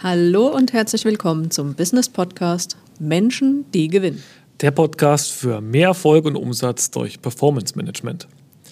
Hallo und herzlich willkommen zum Business Podcast Menschen, die gewinnen. Der Podcast für mehr Erfolg und Umsatz durch Performance Management.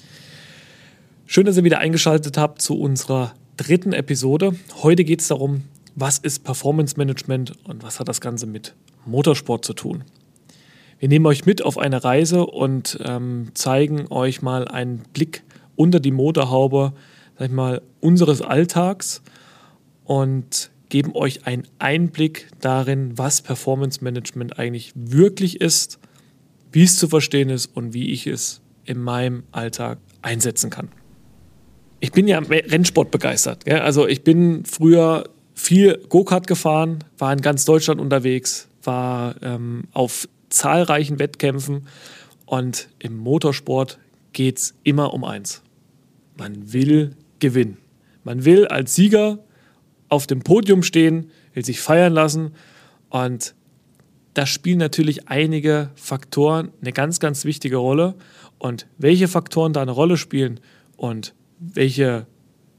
Schön, dass ihr wieder eingeschaltet habt zu unserer 3. Episode. Heute geht es darum, was ist Performance Management und was hat das Ganze mit Motorsport zu tun. Wir nehmen euch mit auf eine Reise und zeigen euch mal einen Blick unter die Motorhaube, sag ich mal, unseres Alltags und geben euch einen Einblick darin, was Performance Management eigentlich wirklich ist, wie es zu verstehen ist und wie ich es in meinem Alltag einsetzen kann. Ich bin ja Rennsport begeistert. Ja? Also ich bin früher viel Go-Kart gefahren, war in ganz Deutschland unterwegs, war auf zahlreichen Wettkämpfen und im Motorsport geht es immer um eins. Man will gewinnen. Man will als Sieger auf dem Podium stehen, will sich feiern lassen und da spielen natürlich einige Faktoren eine ganz, ganz wichtige Rolle und welche Faktoren da eine Rolle spielen und welche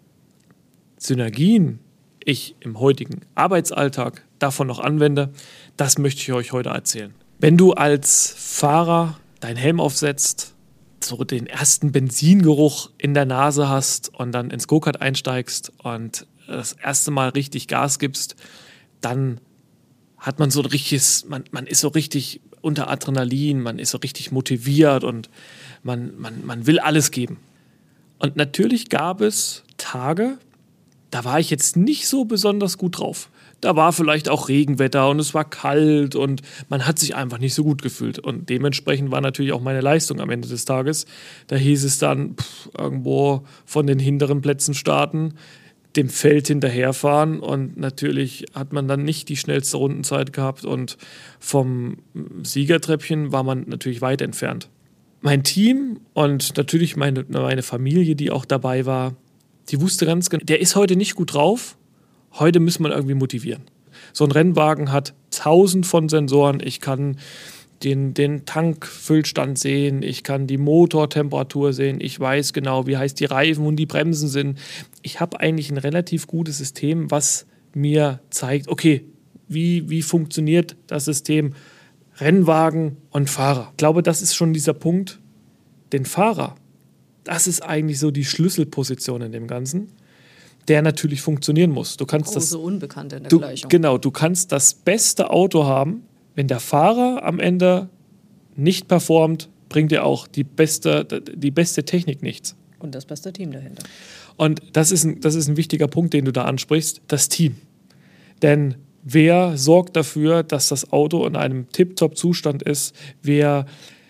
Synergien ich im heutigen Arbeitsalltag davon noch anwende, das möchte ich euch heute erzählen. Wenn du als Fahrer deinen Helm aufsetzt, so den ersten Benzingeruch in der Nase hast und dann ins Go-Kart einsteigst und das erste Mal richtig Gas gibst, dann hat man so ein richtiges, man ist so richtig unter Adrenalin, man ist so richtig motiviert und man will alles geben. Und natürlich gab es Tage, da war ich jetzt nicht so besonders gut drauf. Da war vielleicht auch Regenwetter und es war kalt und man hat sich einfach nicht so gut gefühlt. Und dementsprechend war natürlich auch meine Leistung am Ende des Tages. Da hieß es dann, irgendwo von den hinteren Plätzen starten, dem Feld hinterherfahren und natürlich hat man dann nicht die schnellste Rundenzeit gehabt und vom Siegertreppchen war man natürlich weit entfernt. Mein Team und natürlich meine Familie, die auch dabei war, die wusste ganz genau, der ist heute nicht gut drauf, heute muss man irgendwie motivieren. So ein Rennwagen hat 1000 von Sensoren, ich kann den Tankfüllstand sehen, ich kann die Motortemperatur sehen, ich weiß genau, wie heiß die Reifen und die Bremsen sind. Ich habe eigentlich ein relativ gutes System, was mir zeigt, okay, wie funktioniert das System Rennwagen und Fahrer. Ich glaube, das ist schon dieser Punkt, den Fahrer, das ist eigentlich so die Schlüsselposition in dem Ganzen, der natürlich funktionieren muss. Du kannst große Unbekannte in der Gleichung. Genau, du kannst das beste Auto haben, wenn der Fahrer am Ende nicht performt, bringt dir auch die beste Technik nichts. Und das beste Team dahinter. Und das ist ein wichtiger Punkt, den du da ansprichst, das Team. Denn wer sorgt dafür, dass das Auto in einem Tip-Top-Zustand ist? Wer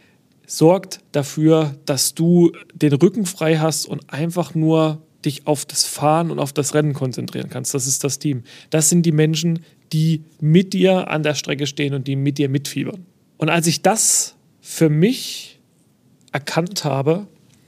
sorgt dafür, dass du den Rücken frei hast und einfach nur dich auf das Fahren und auf das Rennen konzentrieren kannst? Das ist das Team. Das sind die Menschen, die mit dir an der Strecke stehen und die mit dir mitfiebern. Und als ich das für mich erkannt habe,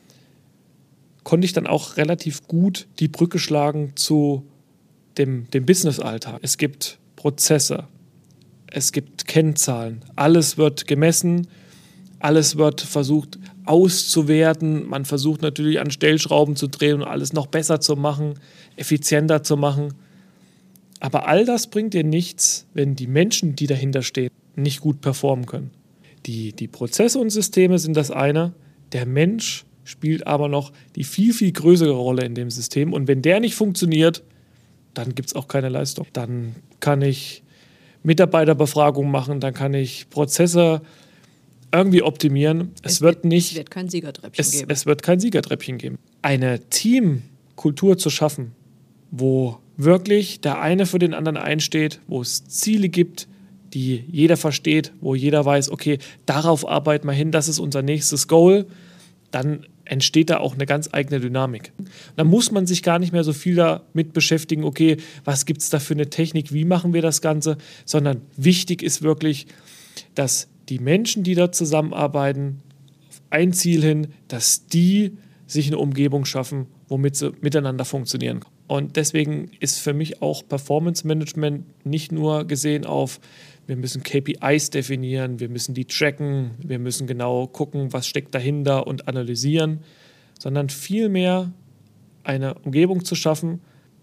konnte ich dann auch relativ gut die Brücke schlagen zu dem Business-Alltag. Es gibt Prozesse, es gibt Kennzahlen, alles wird gemessen, alles wird versucht auszuwerten, man versucht natürlich an Stellschrauben zu drehen und alles noch besser zu machen, effizienter zu machen. Aber all das bringt dir nichts, wenn die Menschen, die dahinter stehen, nicht gut performen können. Die Prozesse und Systeme sind das eine, der Mensch spielt aber noch die viel, viel größere Rolle in dem System. Und wenn der nicht funktioniert, dann gibt es auch keine Leistung. Dann kann ich Mitarbeiterbefragungen machen, dann kann ich Prozesse irgendwie optimieren. Es wird kein Siegertreppchen geben. Es wird kein Siegertreppchen geben. Eine Teamkultur zu schaffen, wo wirklich der eine für den anderen einsteht, wo es Ziele gibt, die jeder versteht, wo jeder weiß, okay, darauf arbeiten wir hin, das ist unser nächstes Goal, dann entsteht da auch eine ganz eigene Dynamik. Dann muss man sich gar nicht mehr so viel damit beschäftigen, okay, was gibt es da für eine Technik, wie machen wir das Ganze, sondern wichtig ist wirklich, dass die Menschen, die da zusammenarbeiten, auf ein Ziel hin, dass die sich eine Umgebung schaffen, womit sie miteinander funktionieren. Und deswegen ist für mich auch Performance Management nicht nur gesehen auf, wir müssen KPIs definieren, wir müssen die tracken, wir müssen genau gucken, was steckt dahinter und analysieren, sondern vielmehr eine Umgebung zu schaffen,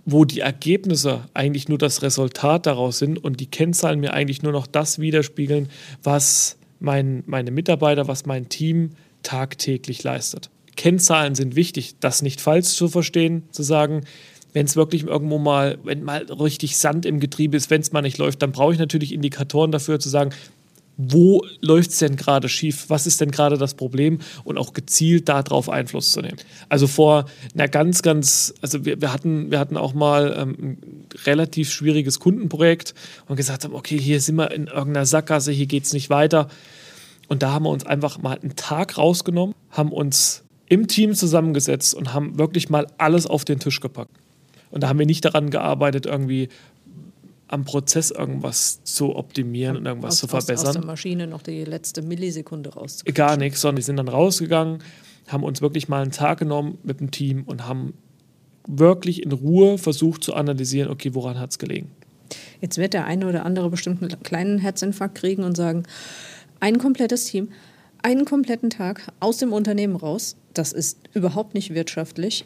wo die Ergebnisse eigentlich nur das Resultat daraus sind und die Kennzahlen mir eigentlich nur noch das widerspiegeln, was meine Mitarbeiter, was mein Team tagtäglich leistet. Kennzahlen sind wichtig, das nicht falsch zu verstehen, zu sagen, wenn es wirklich irgendwo mal, wenn mal richtig Sand im Getriebe ist, wenn es mal nicht läuft, dann brauche ich natürlich Indikatoren dafür zu sagen, wo läuft es denn gerade schief, was ist denn gerade das Problem und auch gezielt darauf Einfluss zu nehmen. Also vor einer also wir hatten auch mal ein relativ schwieriges Kundenprojekt und gesagt haben, okay, hier sind wir in irgendeiner Sackgasse, hier geht es nicht weiter. Und da haben wir uns einfach mal einen Tag rausgenommen, haben uns im Team zusammengesetzt und haben wirklich mal alles auf den Tisch gepackt. Und da haben wir nicht daran gearbeitet, irgendwie am Prozess irgendwas zu optimieren und irgendwas zu verbessern. Aus der Maschine noch die letzte Millisekunde rauszukriegen. Gar nichts, sondern wir sind dann rausgegangen, haben uns wirklich mal einen Tag genommen mit dem Team und haben wirklich in Ruhe versucht zu analysieren, okay, woran hat es gelegen. Jetzt wird der eine oder andere bestimmt einen kleinen Herzinfarkt kriegen und sagen, ein komplettes Team, einen kompletten Tag aus dem Unternehmen raus, das ist überhaupt nicht wirtschaftlich,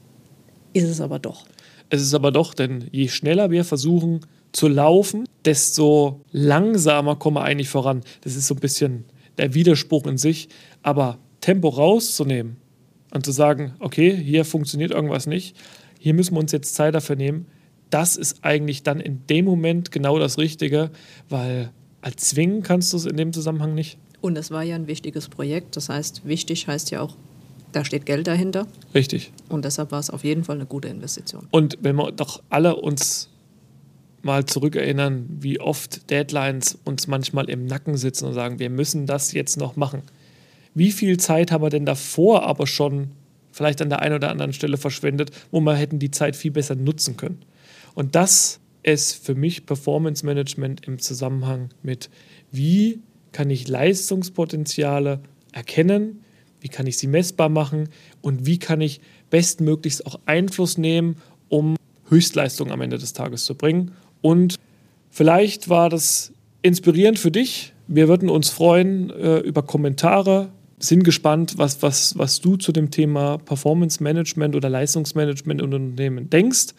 ist es aber doch. Es ist aber doch, denn je schneller wir versuchen zu laufen, desto langsamer kommen wir eigentlich voran. Das ist so ein bisschen der Widerspruch in sich. Aber Tempo rauszunehmen und zu sagen, okay, hier funktioniert irgendwas nicht, hier müssen wir uns jetzt Zeit dafür nehmen, das ist eigentlich dann in dem Moment genau das Richtige, weil erzwingen kannst du es in dem Zusammenhang nicht. Und es war ja ein wichtiges Projekt, das heißt, wichtig heißt ja auch, da steht Geld dahinter. Richtig. Und deshalb war es auf jeden Fall eine gute Investition. Und wenn wir doch alle uns mal zurückerinnern, wie oft Deadlines uns manchmal im Nacken sitzen und sagen, wir müssen das jetzt noch machen. Wie viel Zeit haben wir denn davor aber schon vielleicht an der einen oder anderen Stelle verschwendet, wo wir hätten die Zeit viel besser nutzen können? Und das ist für mich Performance Management im Zusammenhang mit, wie kann ich Leistungspotenziale erkennen, wie kann ich sie messbar machen und wie kann ich bestmöglichst auch Einfluss nehmen, um Höchstleistung am Ende des Tages zu bringen. Und vielleicht war das inspirierend für dich. Wir würden uns freuen über Kommentare. Sind gespannt, was du zu dem Thema Performance Management oder Leistungsmanagement in Unternehmen denkst.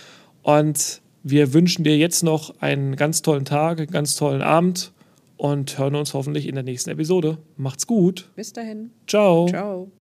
Und wir wünschen dir jetzt noch einen ganz tollen Tag, einen ganz tollen Abend und hören uns hoffentlich in der nächsten Episode. Macht's gut. Bis dahin. Ciao. Ciao.